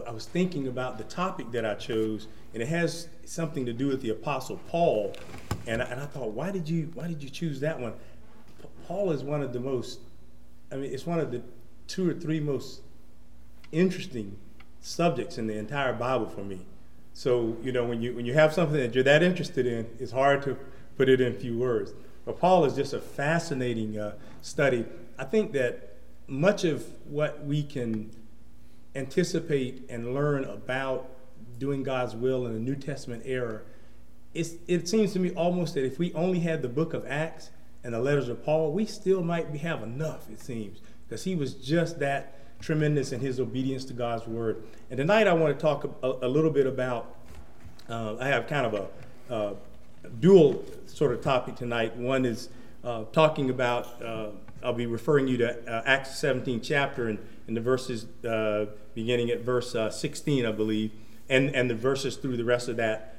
I was thinking about the topic that I chose, and it has something to do with the Apostle Paul. And I thought, why did you choose that one? Paul is one of the most, it's one of the 2 or 3 most interesting subjects in the entire Bible for me. So, when you have something that you're that interested in, it's hard to put it in few words. But Paul is just a fascinating study. I think that much of what we can anticipate and learn about doing God's will in the New Testament era, it seems to me almost that if we only had the book of Acts and the letters of Paul, we still might have enough, it seems, because he was just that tremendous in his obedience to God's word. And tonight I want to talk a little bit about, I have kind of a dual sort of topic tonight. One is talking about, I'll be referring you to Acts 17th chapter and the verses beginning at verse 16, I believe, and the verses through the rest of that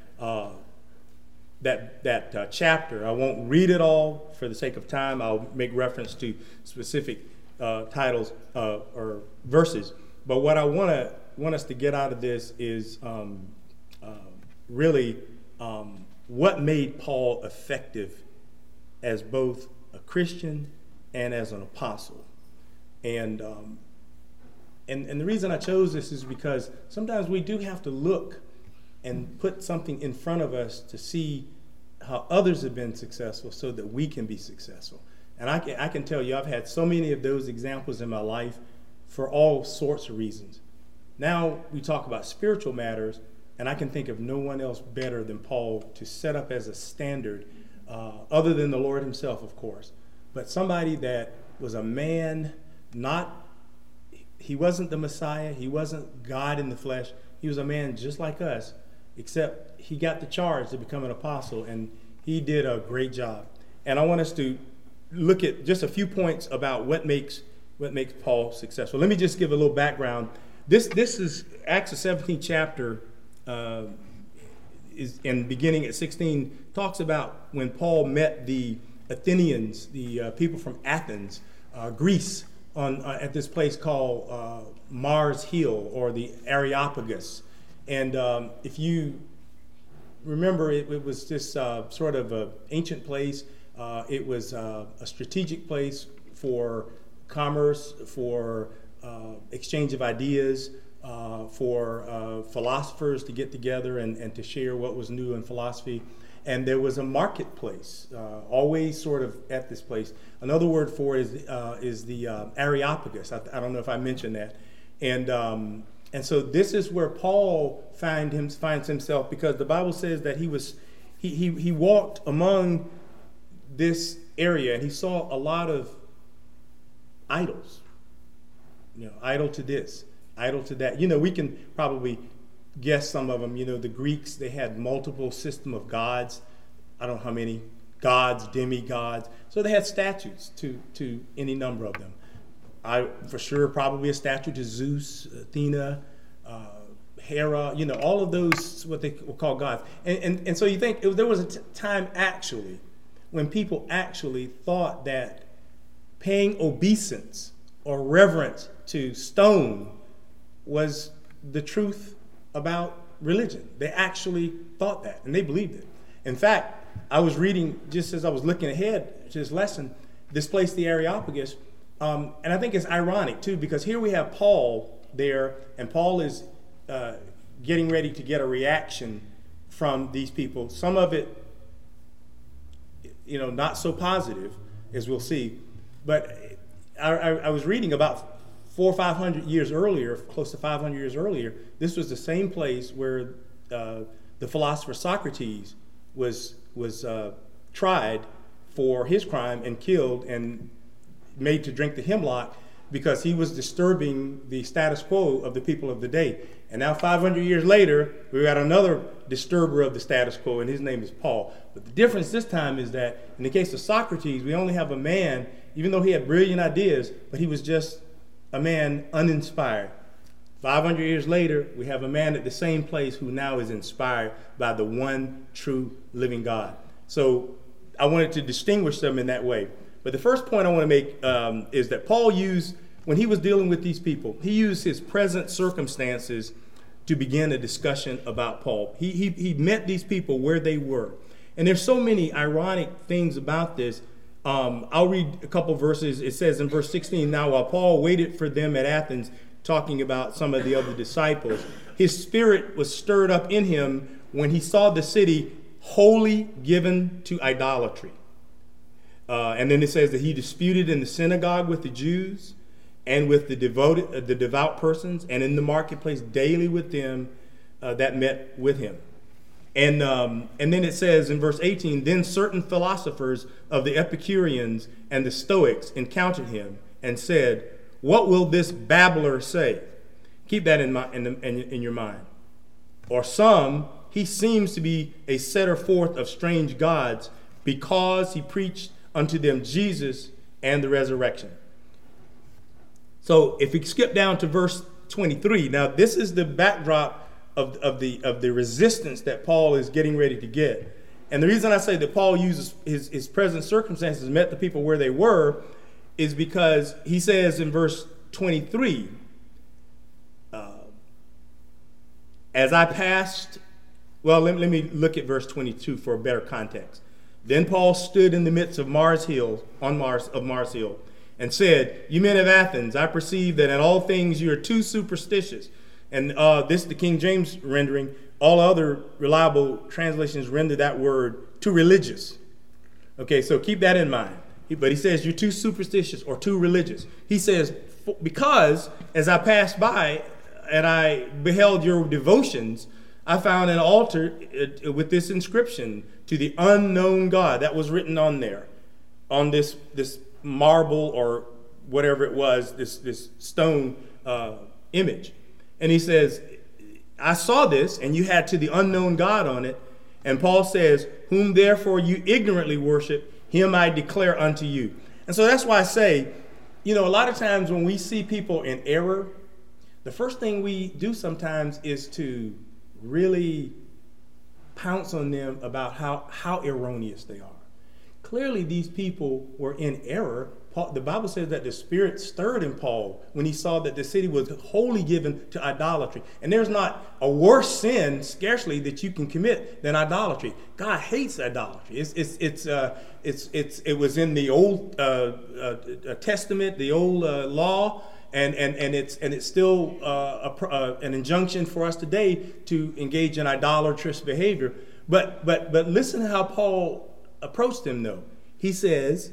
chapter. I won't read it all for the sake of time. I'll make reference to specific titles or verses. But what I want us to get out of this is really what made Paul effective as both a Christian and as an apostle. And the reason I chose this is because sometimes we do have to look and put something in front of us to see how others have been successful so that we can be successful. And I can tell you, I've had so many of those examples in my life for all sorts of reasons. Now we talk about spiritual matters, and I can think of no one else better than Paul to set up as a standard, other than the Lord himself, of course. But somebody that was a man, he wasn't the Messiah, he wasn't God in the flesh, he was a man just like us, except he got the charge to become an apostle, and he did a great job. And I want us to look at just a few points about what makes Paul successful. Let me just give a little background. This is Acts the 17th chapter, is and beginning at 16 talks about when Paul met the Athenians, the people from Athens, Greece, at this place called Mars Hill, or the Areopagus. And if you remember, it was this sort of an ancient place. It was a strategic place for commerce, for exchange of ideas, for philosophers to get together and to share what was new in philosophy. And there was a marketplace, always sort of at this place. Another word for it is the Areopagus. I don't know if I mentioned that. And so this is where Paul finds himself, because the Bible says that he walked among this area and he saw a lot of idols. Idol to this, idol to that. We can probably guess some of them. The Greeks, they had multiple system of gods. I don't know how many gods, demigods. So they had statues to any number of them. For sure, probably a statue to Zeus, Athena, Hera, all of those, what they will call gods. And so you think there was a time actually when people actually thought that paying obeisance or reverence to stone was the truth about religion. They actually thought that, and they believed it. In fact, I was reading, just as I was looking ahead to this lesson, this place, the Areopagus, and I think it's ironic, too, because here we have Paul there, and Paul is getting ready to get a reaction from these people. Some of it, not so positive, as we'll see. But I was reading about 400 or 500 years earlier, close to 500 years earlier, this was the same place where the philosopher Socrates was tried for his crime and killed and made to drink the hemlock because he was disturbing the status quo of the people of the day. And now 500 years later, we got another disturber of the status quo, and his name is Paul. But the difference this time is that in the case of Socrates, we only have a man, even though he had brilliant ideas, but he was just a man uninspired. 500 years later, we have a man at the same place who now is inspired by the one true living God. So I wanted to distinguish them in that way. But the first point I want to make is that Paul used, when he was dealing with these people, he used his present circumstances to begin a discussion about Paul. He met these people where they were. And there's so many ironic things about this. I'll read a couple verses. It says in verse 16, now while Paul waited for them at Athens, talking about some of the other disciples, his spirit was stirred up in him when he saw the city wholly given to idolatry. And then it says that he disputed in the synagogue with the Jews and with the devout persons, and in the marketplace daily with them that met with him. And then it says in verse 18, then certain philosophers of the Epicureans and the Stoics encountered him and said, what will this babbler say? Keep that in your mind. Or some, he seems to be a setter forth of strange gods, because he preached unto them Jesus and the resurrection. So if we skip down to verse 23, now this is the backdrop of the resistance that Paul is getting ready to get. And the reason I say that Paul uses his present circumstances, met the people where they were, is because he says in verse 23, as I passed, well, let me look at verse 22 for a better context. Then Paul stood in the midst of Mars Hill, and said, you men of Athens, I perceive that in all things you are too superstitious. And this is the King James rendering. All other reliable translations render that word too religious. Okay, so keep that in mind. But he says you're too superstitious or too religious. He says, because as I passed by and I beheld your devotions, I found an altar with this inscription, to the unknown God. That was written on there, on this marble or whatever it was, this stone image. And he says, I saw this, and you had to the unknown God on it. And Paul says, whom therefore you ignorantly worship, him I declare unto you. And so that's why I say, a lot of times when we see people in error, the first thing we do sometimes is to really pounce on them about how erroneous they are. Clearly, these people were in error. The Bible says that the Spirit stirred in Paul when he saw that the city was wholly given to idolatry. And there's not a worse sin, scarcely, that you can commit than idolatry. God hates idolatry. It was in the Old Testament, the old law, and it's still an injunction for us today to engage in idolatrous behavior. But listen to how Paul approached him, though. He says,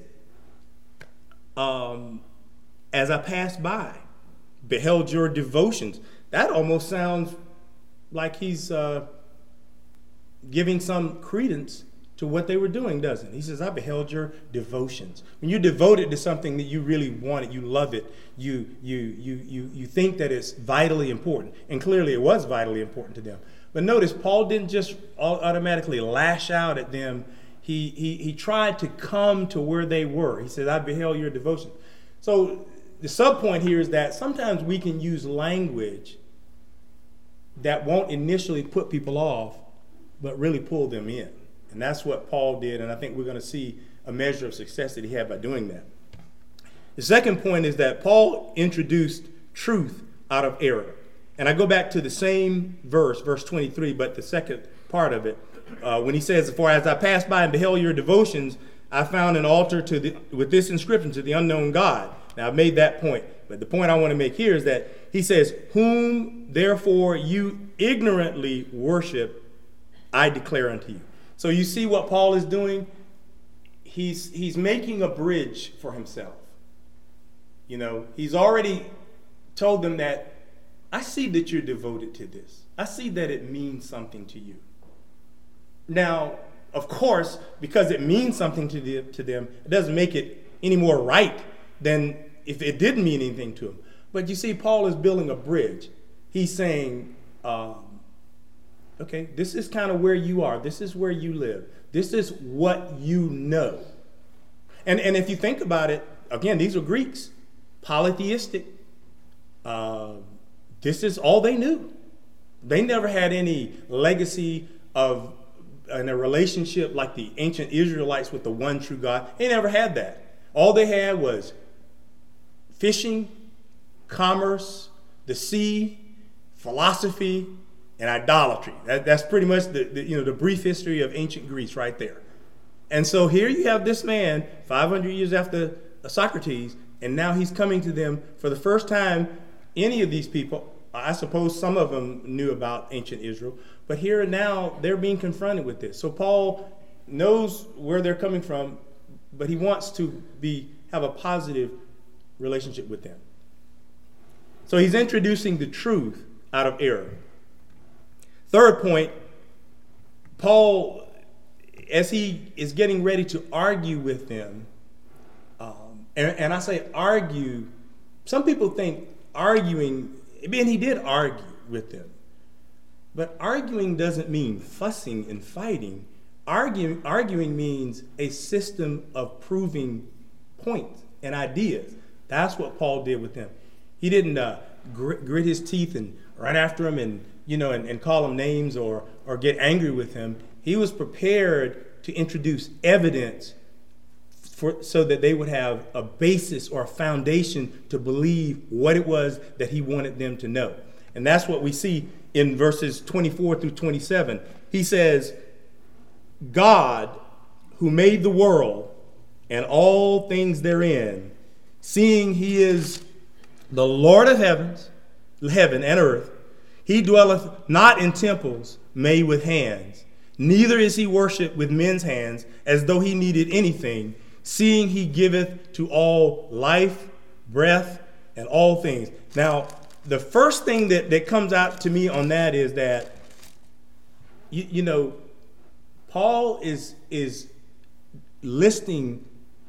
as I passed by, beheld your devotions. That almost sounds like he's giving some credence to what they were doing, doesn't it? He says, I beheld your devotions. When you're devoted to something that you really want it, you love it, you think that it's vitally important. And clearly it was vitally important to them. But notice, Paul didn't just automatically lash out at them. He tried to come to where they were. He said, I beheld your devotion. So the subpoint here is that sometimes we can use language that won't initially put people off, but really pull them in. And that's what Paul did, and I think we're going to see a measure of success that he had by doing that. The second point is that Paul introduced truth out of error. And I go back to the same verse 23, but the second part of it, when he says, for as I passed by and beheld your devotions, I found an altar with this inscription, to the unknown God. Now, I've made that point, but the point I want to make here is that he says, whom therefore you ignorantly worship, I declare unto you. So you see what Paul is doing? He's making a bridge for himself. He's already told them that, I see that you're devoted to this. I see that it means something to you. Now, of course, because it means something to them, it doesn't make it any more right than if it didn't mean anything to them. But you see, Paul is building a bridge. He's saying, okay, this is kind of where you are. This is where you live. This is what you know. And if you think about it, again, these are Greeks, polytheistic. This is all they knew. They never had any legacy of in a relationship like the ancient Israelites with the one true God. They never had that. All they had was fishing, commerce, the sea, philosophy, and idolatry. That's pretty much the brief history of ancient Greece right there. And so here you have this man 500 years after Socrates, and now he's coming to them for the first time. Any of these people, I suppose some of them knew about ancient Israel, but here and now they're being confronted with this. So Paul knows where they're coming from, but he wants to have a positive relationship with them. So he's introducing the truth out of error. Third point, Paul, as he is getting ready to argue with them, and I say argue, some people think arguing, and he did argue with them, but arguing doesn't mean fussing and fighting. Arguing means a system of proving points and ideas. That's what Paul did with them. He didn't grit his teeth and run after him and call him names or get angry with him. He was prepared to introduce evidence so that they would have a basis or a foundation to believe what it was that he wanted them to know. And that's what we see in verses 24 through 27. He says, God, who made the world and all things therein, seeing he is the Lord of heaven and earth, he dwelleth not in temples made with hands, neither is he worshipped with men's hands, as though he needed anything, seeing he giveth to all life, breath, and all things. Now, the first thing that comes out to me on that is that, Paul is listing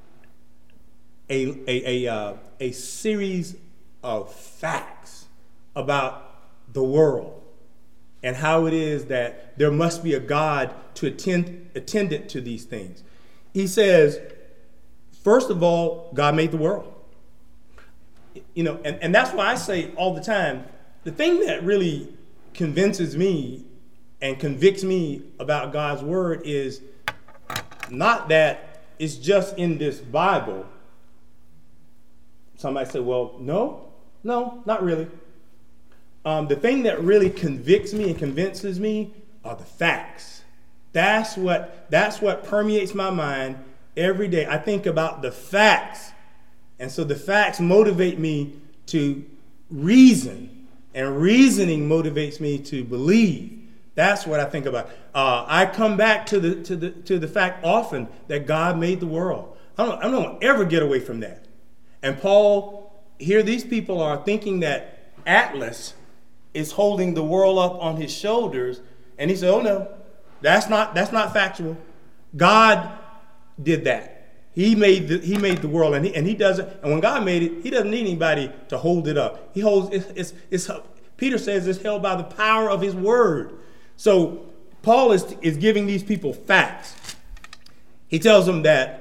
a series of facts about the world and how it is that there must be a God to attendant to these things. He says, first of all, God made the world. And that's why I say all the time, the thing that really convinces me and convicts me about God's word is not that it's just in this Bible. Somebody say, well, no, not really. The thing that really convicts me and convinces me are the facts. That's what permeates my mind every day. I think about the facts. And so the facts motivate me to reason, and reasoning motivates me to believe. That's what I think about. I come back to the fact often that God made the world. I don't ever get away from that. And Paul, here these people are thinking that Atlas is holding the world up on his shoulders, and he said, "Oh no, that's not factual. God did that. He made the world, and he does it. And when God made it, he doesn't need anybody to hold it up. He holds it's Peter says it's held by the power of his word." So Paul is giving these people facts. He tells them that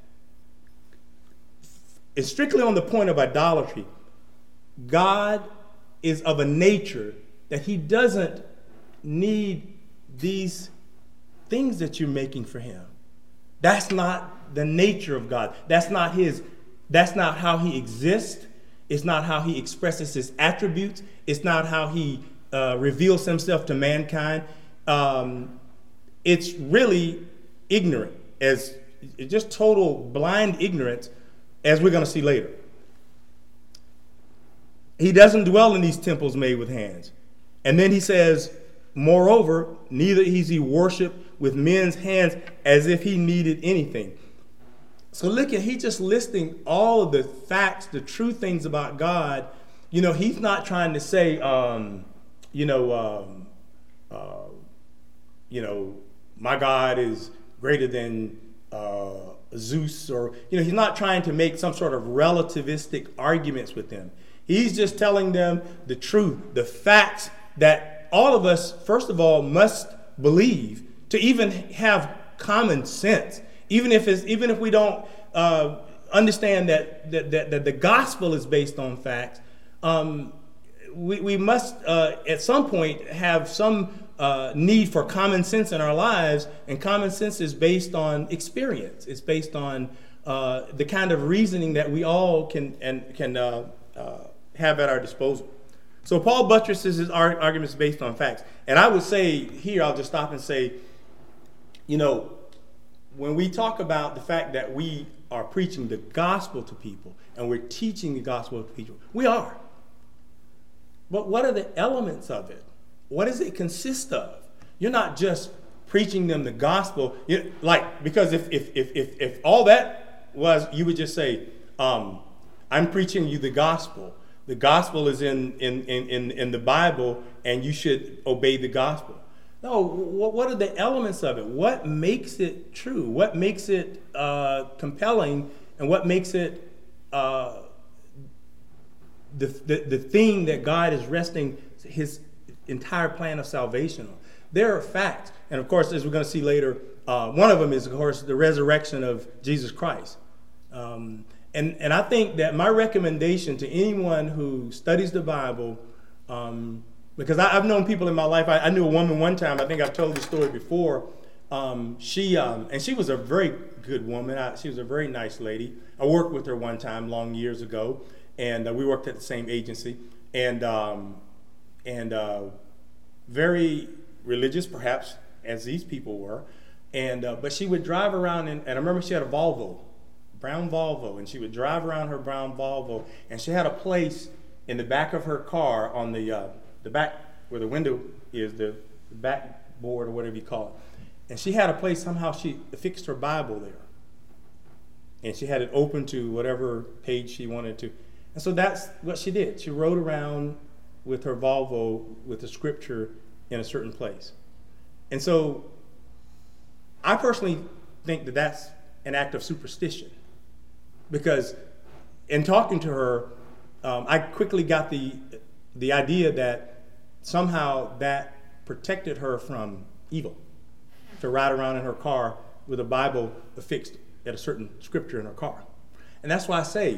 it's strictly on the point of idolatry. God is of a nature that he doesn't need these things that you're making for him. That's not the nature of God. That's not how he exists. It's not how he expresses his attributes. It's not how he reveals himself to mankind. It's really ignorant, as just total blind ignorance, as we're going to see later. He doesn't dwell in these temples made with hands. And then he says, moreover, neither is he worshipped with men's hands as if he needed anything. So look at, he's just listing all of the facts, the true things about God. He's not trying to say, my God is greater than Zeus, or, he's not trying to make some sort of relativistic arguments with them. He's just telling them the truth, the facts that all of us, first of all, must believe to even have common sense. Even if we don't understand that the gospel is based on facts, we must at some point have some need for common sense in our lives, and common sense is based on experience. It's based on the kind of reasoning that we all can have at our disposal. So Paul buttresses his arguments based on facts. And I would say here, I'll just stop and say, when we talk about the fact that we are preaching the gospel to people and we're teaching the gospel to people, we are. But what are the elements of it? What does it consist of? You're not just preaching them the gospel, because if all that was, you would just say, I'm preaching you the gospel. The gospel is in the Bible, and you should obey the gospel. No, what are the elements of it? What makes it true? What makes it compelling? And what makes it the thing that God is resting his entire plan of salvation on? There are facts. And of course, as we're going to see later, one of them is, of course, the resurrection of Jesus Christ. And I think that my recommendation to anyone who studies the Bible, because I've known people in my life. I knew a woman one time. I think I've told the story before. She was a very good woman. She was a very nice lady. I worked with her one time long years ago, and we worked at the same agency. And very religious, perhaps, as these people were. But she would drive around, and I remember she had a Volvo, brown Volvo, and she would drive around her brown Volvo, and she had a place in the back of her car on the back where the window is, the backboard or whatever you call it. And she had a place, somehow she fixed her Bible there. And she had it open to whatever page she wanted to. And so that's what she did. She rode around with her Volvo with the scripture in a certain place. And so I personally think that that's an act of superstition. Because in talking to her, I quickly got the idea that somehow that protected her from evil, to ride around in her car with a Bible affixed at a certain scripture in her car. And that's why I say,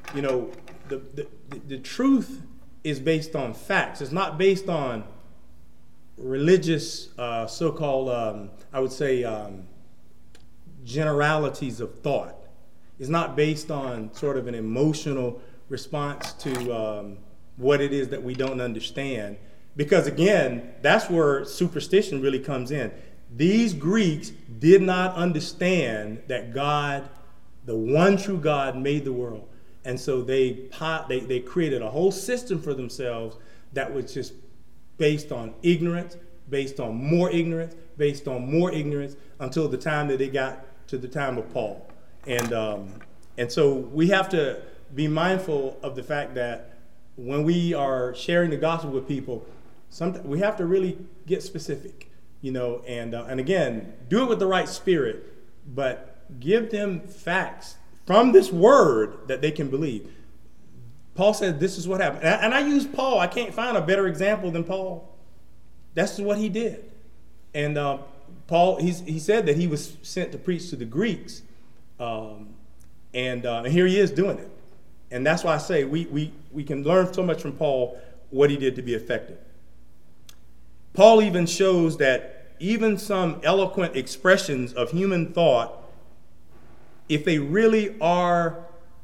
the truth is based on facts. It's not based on religious, so-called, I would say, generalities of thought. It's not based on sort of an emotional response to what it is that we don't understand. Because again, that's where superstition really comes in. These Greeks did not understand that God, the one true God, made the world. And so they created a whole system for themselves that was just based on ignorance, based on more ignorance, based on more ignorance, until the time that they got to the time of Paul. And so we have to be mindful of the fact that when we are sharing the gospel with people, we have to really get specific, and again, do it with the right spirit, but give them facts from this word that they can believe. Paul said this is what happened. And I use Paul. I can't find a better example than Paul. That's what he did. And Paul, he said that he was sent to preach to the Greeks. And here he is doing it. And that's why I say we can learn so much from Paul, what he did to be effective. Paul even shows that even some eloquent expressions of human thought, if they really are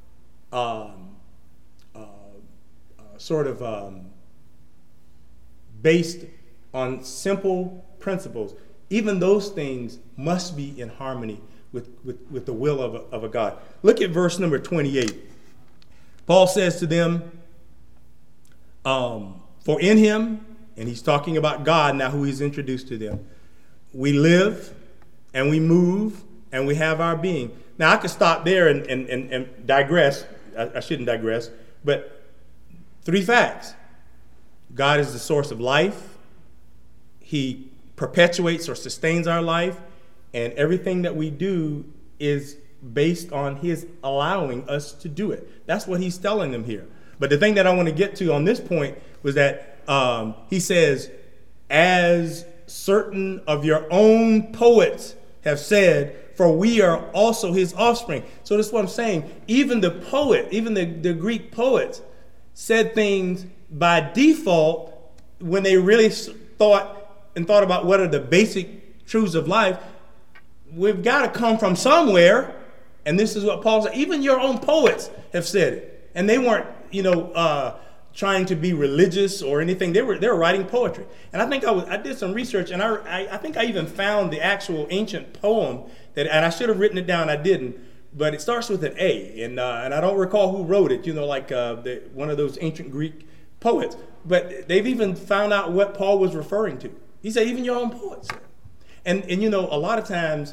based on simple principles, even those things must be in harmony with the will of a God. Look at verse number 28. Paul says to them, for in him, and he's talking about God now, who he's introduced to them, we live and we move and we have our being. Now I could stop there and digress. I shouldn't digress, but 3 facts. God is the source of life. He perpetuates or sustains our life, and everything that we do is based on his allowing us to do it. That's what he's telling them here. But the thing that I want to get to on this point was that he says, as certain of your own poets have said, for we are also his offspring. So that's what I'm saying. Even the poet, even the Greek poets said things by default when they really thought about what are the basic truths of life. We've got to come from somewhere. And this is what Paul said. Even your own poets have said it. And they weren't, trying to be religious or anything. They were writing poetry. And I think I did some research, and I think I even found the actual ancient poem and I should have written it down. I didn't, but it starts with an A, and I don't recall who wrote it. Like one of those ancient Greek poets. But they've even found out what Paul was referring to. He said, even your own poets. And a lot of times,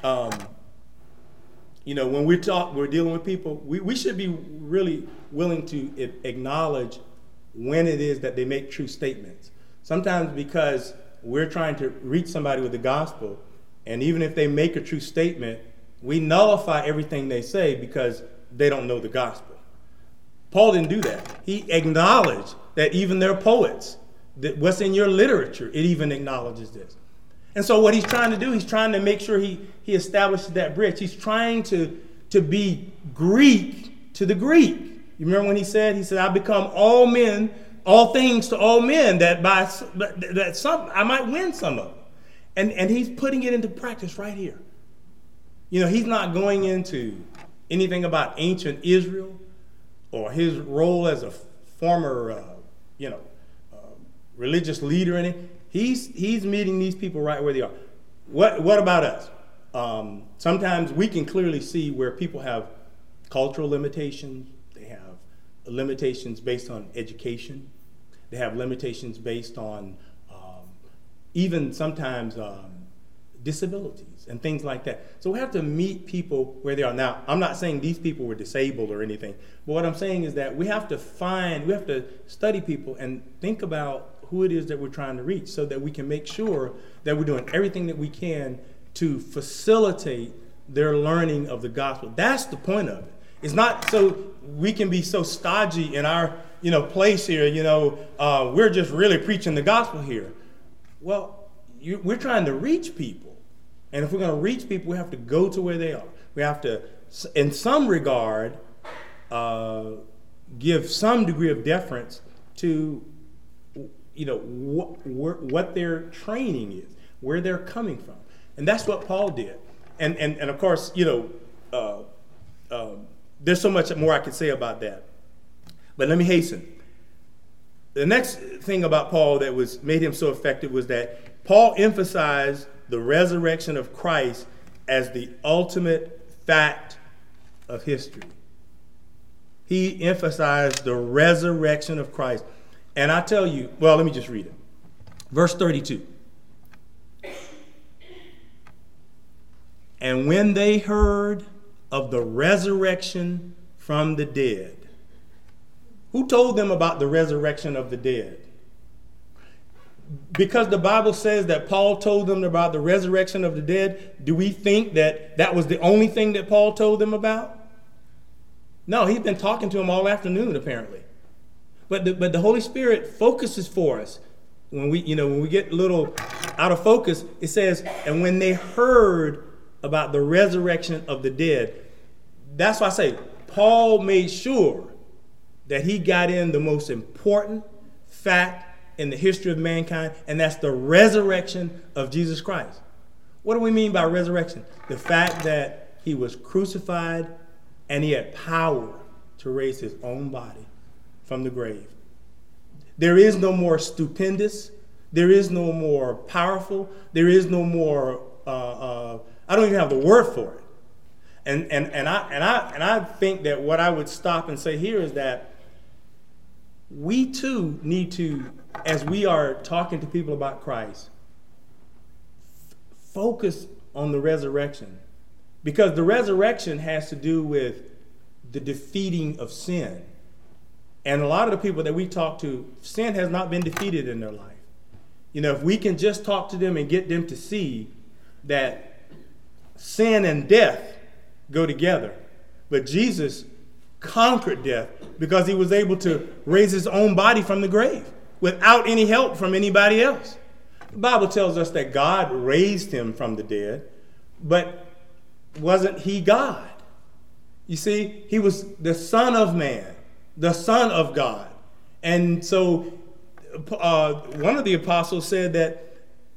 when we're dealing with people, we should be really willing to acknowledge when it is that they make true statements. Sometimes because we're trying to reach somebody with the gospel, and even if they make a true statement, we nullify everything they say because they don't know the gospel. Paul didn't do that. He acknowledged that even their poets, that what's in your literature, it even acknowledges this. And so what he's trying to do, he's trying to make sure he establishes that bridge. He's trying to be Greek to the Greek. You remember when he said, I become all things to all men, that some I might win some of them. And he's putting it into practice right here. He's not going into anything about ancient Israel or his role as a former, religious leader in it. He's meeting these people right where they are. What about us? Sometimes we can clearly see where people have cultural limitations. They have limitations based on education. They have limitations based on even sometimes disabilities and things like that. So we have to meet people where they are. Now, I'm not saying these people were disabled or anything, but what I'm saying is that we have to study people and think about who it is that we're trying to reach so that we can make sure that we're doing everything that we can to facilitate their learning of the gospel. That's the point of it. It's not so we can be so stodgy in our place here, we're just really preaching the gospel here. Well, we're trying to reach people. And if we're going to reach people, we have to go to where they are. We have to, in some regard, give some degree of deference to what their training is, where they're coming from. And that's what Paul did. And of course, there's so much more I could say about that. But let me hasten. The next thing about Paul that made him so effective was that Paul emphasized the resurrection of Christ as the ultimate fact of history. He emphasized the resurrection of Christ. And I tell you, well, let me just read it. Verse 32. And when they heard of the resurrection from the dead. Who told them about the resurrection of the dead? Because the Bible says that Paul told them about the resurrection of the dead, do we think that was the only thing that Paul told them about? No, he's been talking to them all afternoon, apparently. But the Holy Spirit focuses for us. When we get a little out of focus, it says, and when they heard about the resurrection of the dead. That's why I say Paul made sure that he got in the most important fact in the history of mankind, and that's the resurrection of Jesus Christ. What do we mean by resurrection? The fact that he was crucified and he had power to raise his own body from the grave. There is no more stupendous. There is no more powerful. There is no more, I don't even have the word for it. And I think that what I would stop and say here is that we too need to, as we are talking to people about Christ, focus on the resurrection. Because the resurrection has to do with the defeating of sin. And a lot of the people that we talk to, sin has not been defeated in their life. If we can just talk to them and get them to see that sin and death go together. But Jesus conquered death because he was able to raise his own body from the grave without any help from anybody else. The Bible tells us that God raised him from the dead, but wasn't he God? You see, he was the Son of Man, the Son of God. And so one of the apostles said that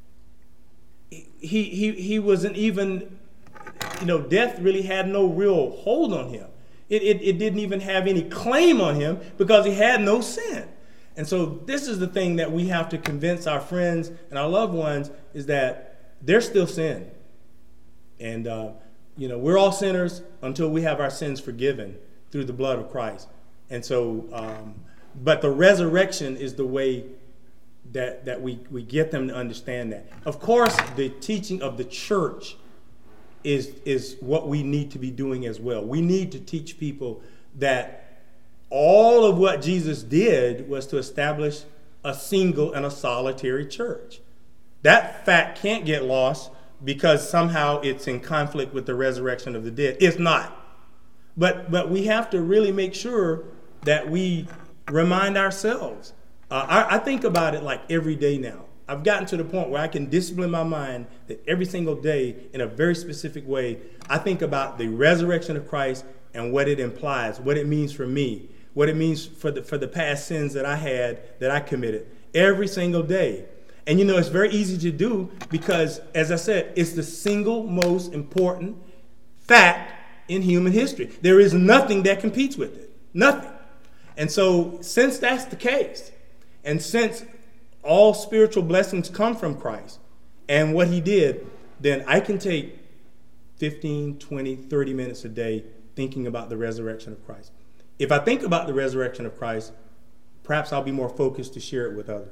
he wasn't even, death really had no real hold on him. It didn't even have any claim on him because he had no sin. And so this is the thing that we have to convince our friends and our loved ones, is that there's still sin. And, we're all sinners until we have our sins forgiven through the blood of Christ. And so, but the resurrection is the way that we get them to understand that. Of course, the teaching of the church is what we need to be doing as well. We need to teach people that all of what Jesus did was to establish a single and a solitary church. That fact can't get lost because somehow it's in conflict with the resurrection of the dead. It's not. But we have to really make sure that we remind ourselves. I think about it like every day now. I've gotten to the point where I can discipline my mind that every single day, in a very specific way, I think about the resurrection of Christ and what it implies, what it means for me, what it means for the past sins that I had, that I committed, every single day. And it's very easy to do because, as I said, it's the single most important fact in human history. There is nothing that competes with it. Nothing. And so, since that's the case, and since all spiritual blessings come from Christ and what he did, then I can take 15, 20, 30 minutes a day thinking about the resurrection of Christ. If I think about the resurrection of Christ, perhaps I'll be more focused to share it with others.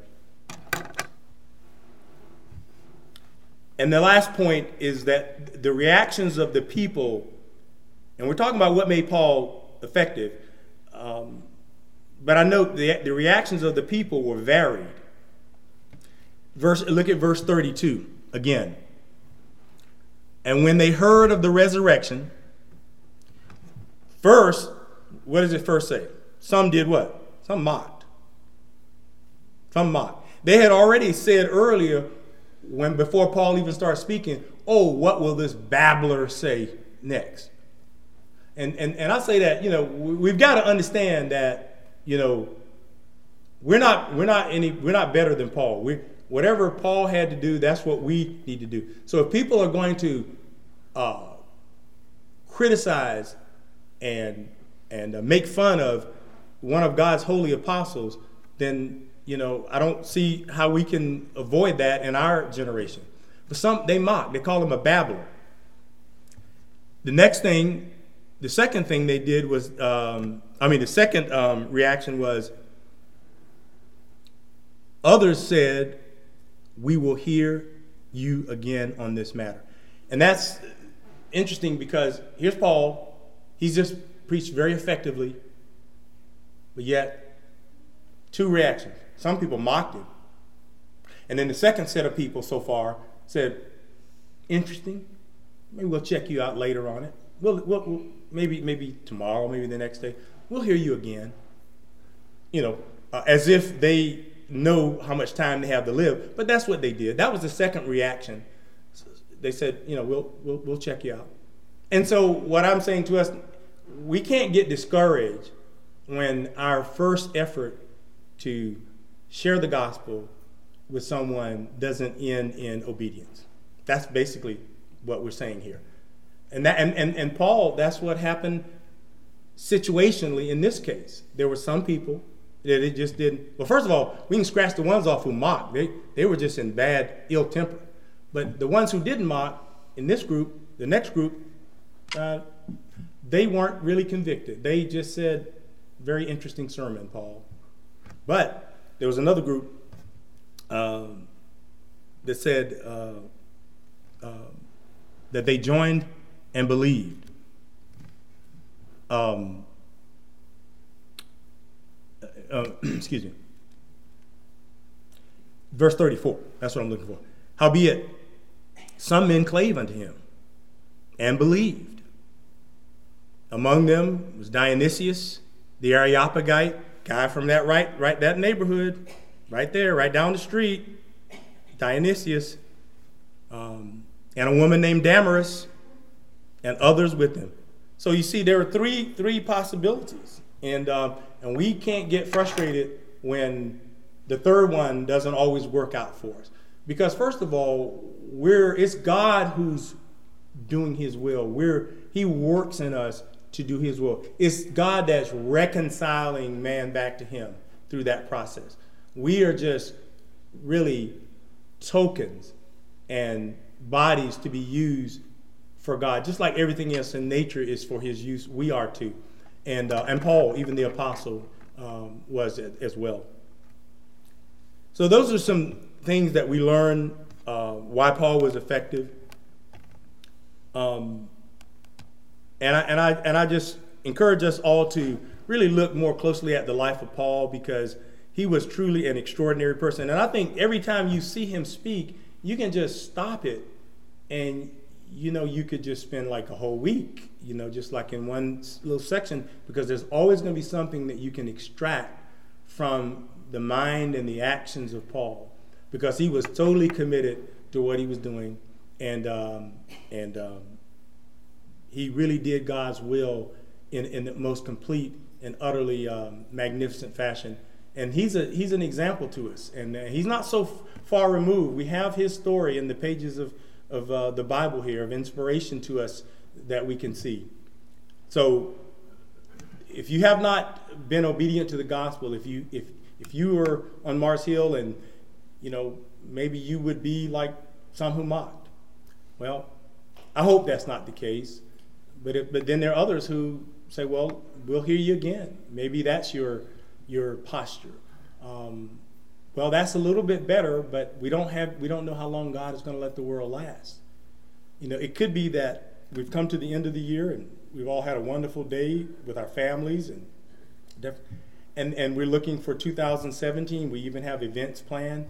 And the last point is that the reactions of the people, and we're talking about what made Paul effective, but I note the reactions of the people were varied. Look at verse 32 again. And when they heard of the resurrection, first, what does it first say? Some did what? Some mocked. Some mocked. They had already said earlier, before Paul even started speaking, oh, what will this babbler say next? And I say that, we've got to understand that, we're not better than Paul. Whatever Paul had to do, that's what we need to do. So if people are going to criticize and make fun of one of God's holy apostles, then I don't see how we can avoid that in our generation. But they mock. They call him a babbler. The second thing they did was, the second reaction was, others said, we will hear you again on this matter. And that's interesting because here's Paul. He's just preached very effectively, but yet two reactions. Some people mocked him. And then the second set of people so far said, interesting. Maybe we'll check you out later on it. We'll maybe tomorrow, maybe the next day. We'll hear you again. As if they know how much time they have to live. But that's what they did. That was the second reaction. They said, we'll check you out. And so what I'm saying to us, we can't get discouraged when our first effort to share the gospel with someone doesn't end in obedience. That's basically what we're saying here. And Paul, that's what happened situationally in this case. There were some people that it just didn't. Well, first of all, we can scratch the ones off who mocked. They were just in bad ill temper. But the ones who didn't mock in this group, the next group, they weren't really convicted. They just said, very interesting sermon, Paul. But there was another group that said that they joined and believed. Excuse me. Verse 34, that's what I'm looking for. Howbeit, some men clave unto him and believed. Among them was Dionysius, the Areopagite, guy from that that neighborhood, right there, right down the street. Dionysius, and a woman named Damaris, and others with him. So you see, there are three possibilities, and we can't get frustrated when the third one doesn't always work out for us, because first of all, it's God who's doing His will. He works in us to do His will. It's God that's reconciling man back to Him through that process. We are just really tokens and bodies to be used for God, just like everything else in nature is for his use. We are too. And Paul, even the apostle, was as well. So those are some things that we learn why Paul was effective. And I just encourage us all to really look more closely at the life of Paul, because he was truly an extraordinary person. And I think every time you see him speak, you can just stop it, and you could just spend like a whole week, just like in one little section, because there's always going to be something that you can extract from the mind and the actions of Paul, because he was totally committed to what he was doing, and he really did God's will in the most complete and utterly magnificent fashion. And he's an example to us, and he's not so far removed. We have his story in the pages of the Bible here, of inspiration to us that we can see. So if you have not been obedient to the gospel, if you were on Mars Hill, and maybe you would be like some who mocked. Well, I hope that's not the case. But then there are others who say, well, we'll hear you again. Maybe that's your posture. Well, that's a little bit better, but we don't know how long God is going to let the world last. It could be that we've come to the end of the year and we've all had a wonderful day with our families, and we're looking for 2017. We even have events planned,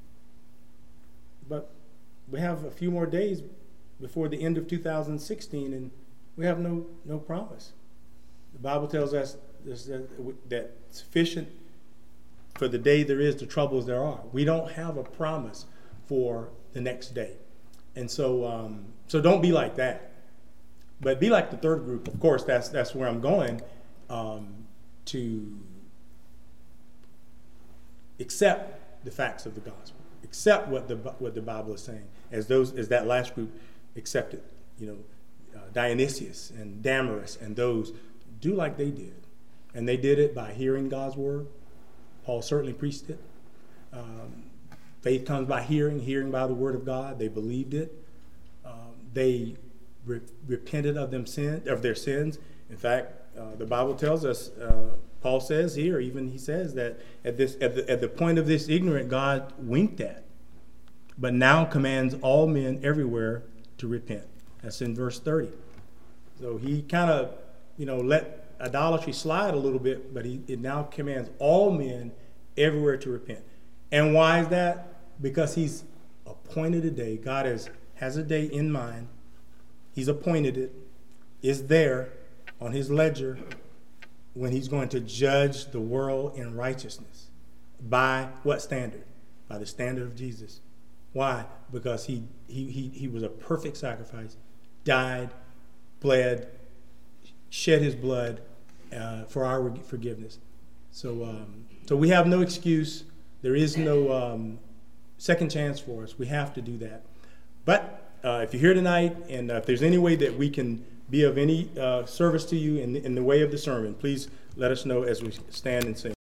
but we have a few more days before the end of 2016, and we have no promise. The Bible tells us that sufficient for the day there is, the troubles there are. We don't have a promise for the next day. And so don't be like that. But be like the third group. Of course, that's where I'm going, to accept the facts of the gospel. Accept what the Bible is saying, as that last group accepted. Dionysius and Damaris and those do like they did. And they did it by hearing God's word. Paul certainly preached it. Faith comes by hearing by the word of God. They believed it. They repented of their sins. In fact, the Bible tells us, Paul says here, even he says that at the point of this ignorant, God winked at, but now commands all men everywhere to repent. That's in verse 30. So he kind of, let idolatry slide a little bit, but it now commands all men everywhere to repent. And why is that? Because he's appointed a day. God has a day in mind. He's appointed it. It's there on his ledger when he's going to judge the world in righteousness. By what standard? By the standard of Jesus. Why? Because he was a perfect sacrifice, died, bled, shed his blood for our forgiveness. So we have no excuse. There is no second chance for us. We have to do that. But if you're here tonight, and if there's any way that we can be of any service to you in the way of the sermon, please let us know as we stand and sing.